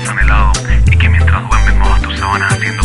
anhelado, y que mientras duermes mojas tus sábanas haciendo